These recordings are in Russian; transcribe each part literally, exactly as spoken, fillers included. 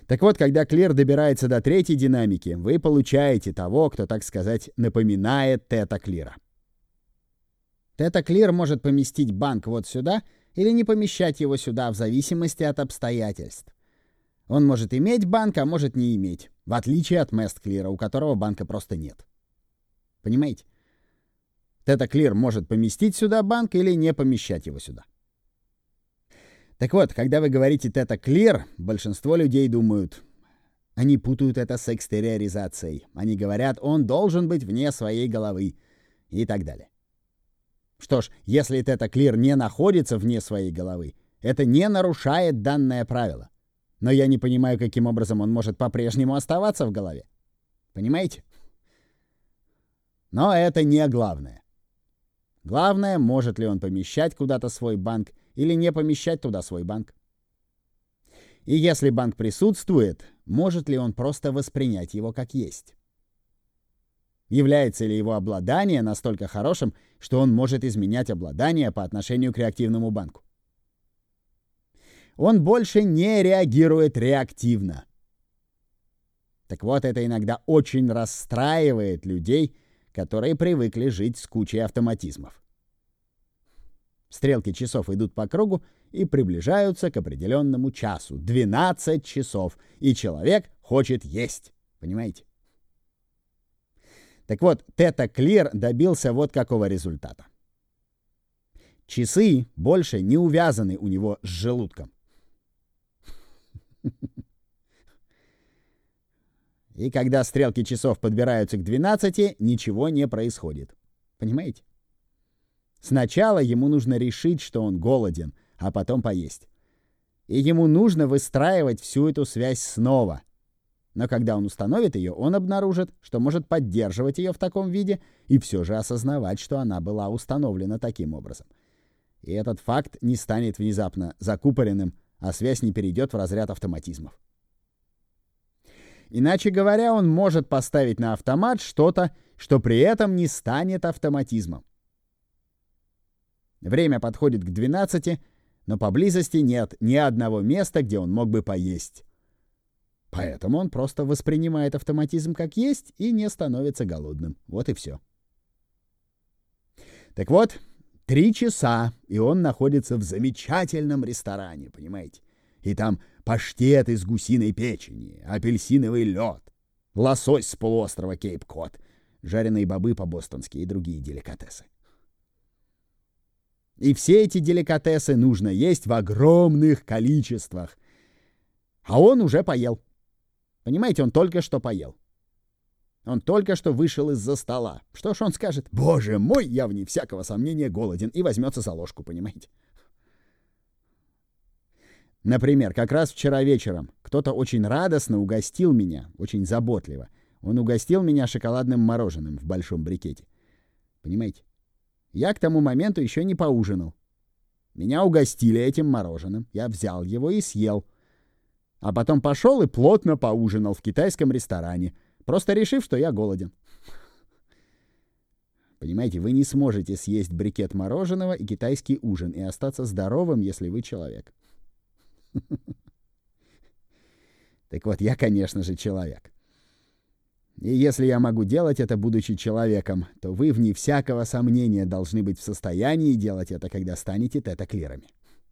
Так вот, когда клир добирается до третьей динамики, вы получаете того, кто, так сказать, напоминает тета-клира. Тета-клир может поместить банк вот сюда или не помещать его сюда в зависимости от обстоятельств. Он может иметь банк, а может не иметь, в отличие от мест-клира, у которого банка просто нет. Понимаете? Тета-клир может поместить сюда банк или не помещать его сюда. Так вот, когда вы говорите тета-клир, большинство людей думают, они путают это с экстериоризацией. Они говорят, он должен быть вне своей головы и так далее. Что ж, если тета-клир не находится вне своей головы, это не нарушает данное правило. Но я не понимаю, каким образом он может по-прежнему оставаться в голове. Понимаете? Но это не главное. Главное, может ли он помещать куда-то свой банк или не помещать туда свой банк. И если банк присутствует, может ли он просто воспринять его как есть? Является ли его обладание настолько хорошим, что он может изменять обладание по отношению к реактивному банку? Он больше не реагирует реактивно. Так вот, это иногда очень расстраивает людей, которые привыкли жить с кучей автоматизмов. Стрелки часов идут по кругу и приближаются к определенному часу. двенадцать часов. И человек хочет есть. Понимаете? Так вот, тета-клир добился вот какого результата. Часы больше не увязаны у него с желудком. И когда стрелки часов подбираются к двенадцати, ничего не происходит. Понимаете? Сначала ему нужно решить, что он голоден, а потом поесть. И ему нужно выстраивать всю эту связь снова. Но когда он установит ее, он обнаружит, что может поддерживать ее в таком виде и все же осознавать, что она была установлена таким образом. И этот факт не станет внезапно закупоренным, а связь не перейдет в разряд автоматизмов. Иначе говоря, он может поставить на автомат что-то, что при этом не станет автоматизмом. Время подходит к двенадцати, но поблизости нет ни одного места, где он мог бы поесть. Поэтому он просто воспринимает автоматизм как есть и не становится голодным. Вот и все. Так вот, три часа, и он находится в замечательном ресторане, понимаете? И там паштет из гусиной печени, апельсиновый лед, лосось с полуострова Кейп-Кот, жареные бобы по-бостонски и другие деликатесы. И все эти деликатесы нужно есть в огромных количествах. А он уже поел. Понимаете, он только что поел. Он только что вышел из-за стола. Что ж он скажет? Боже мой, я вне всякого сомнения голоден. И возьмется за ложку, понимаете? Например, как раз вчера вечером кто-то очень радостно угостил меня, очень заботливо. Он угостил меня шоколадным мороженым в большом брикете. Понимаете? Я к тому моменту еще не поужинал. Меня угостили этим мороженым. Я взял его и съел. А потом пошел и плотно поужинал в китайском ресторане, просто решив, что я голоден. Понимаете, вы не сможете съесть брикет мороженого и китайский ужин и остаться здоровым, если вы человек. Так вот, я, конечно же, человек. И если я могу делать это, будучи человеком, то вы, вне всякого сомнения, должны быть в состоянии делать это, когда станете тета-клирами.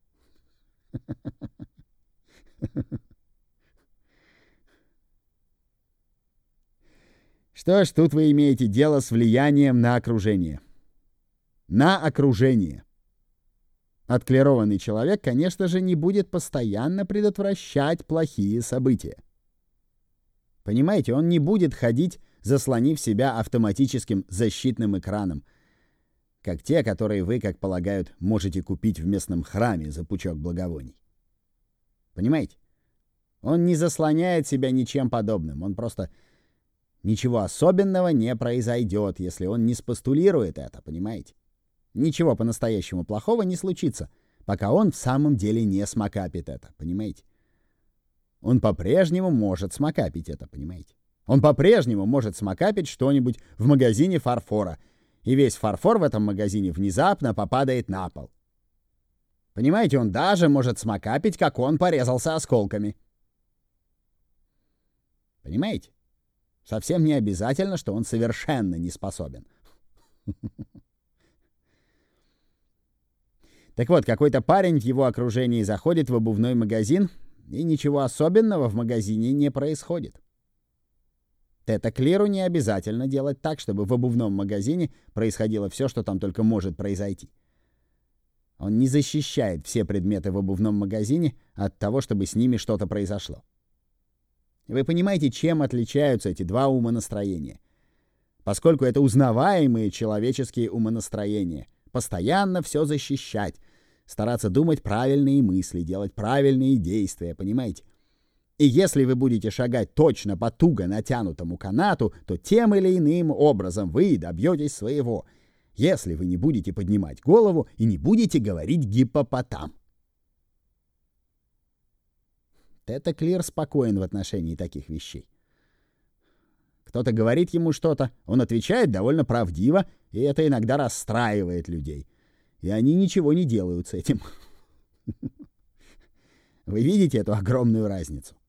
Что ж, тут вы имеете дело с влиянием на окружение. На окружение. Отклированный человек, конечно же, не будет постоянно предотвращать плохие события. Понимаете, он не будет ходить, заслонив себя автоматическим защитным экраном, как те, которые вы, как полагают, можете купить в местном храме за пучок благовоний. Понимаете? Он не заслоняет себя ничем подобным. Он просто... Ничего особенного не произойдет, если он не спостулирует это, понимаете? Ничего по-настоящему плохого не случится, пока он в самом деле не смакапит это, понимаете? Он по-прежнему может смакапить это, понимаете? Он по-прежнему может смакапить что-нибудь в магазине фарфора, и весь фарфор в этом магазине внезапно попадает на пол. Понимаете, он даже может смакапить, как он порезался осколками. Понимаете? Совсем не обязательно, что он совершенно не способен. Так вот, какой-то парень в его окружении заходит в обувной магазин, и ничего особенного в магазине не происходит. Тета-клиру не обязательно делать так, чтобы в обувном магазине происходило все, что там только может произойти. Он не защищает все предметы в обувном магазине от того, чтобы с ними что-то произошло. Вы понимаете, чем отличаются эти два умонастроения? Поскольку это узнаваемые человеческие умонастроения. Постоянно все защищать, стараться думать правильные мысли, делать правильные действия, понимаете? И если вы будете шагать точно по туго натянутому канату, то тем или иным образом вы добьетесь своего, если вы не будете поднимать голову и не будете говорить гиппопотам. Тета-клир спокоен в отношении таких вещей. Кто-то говорит ему что-то, он отвечает довольно правдиво, и это иногда расстраивает людей. И они ничего не делают с этим. Вы видите эту огромную разницу?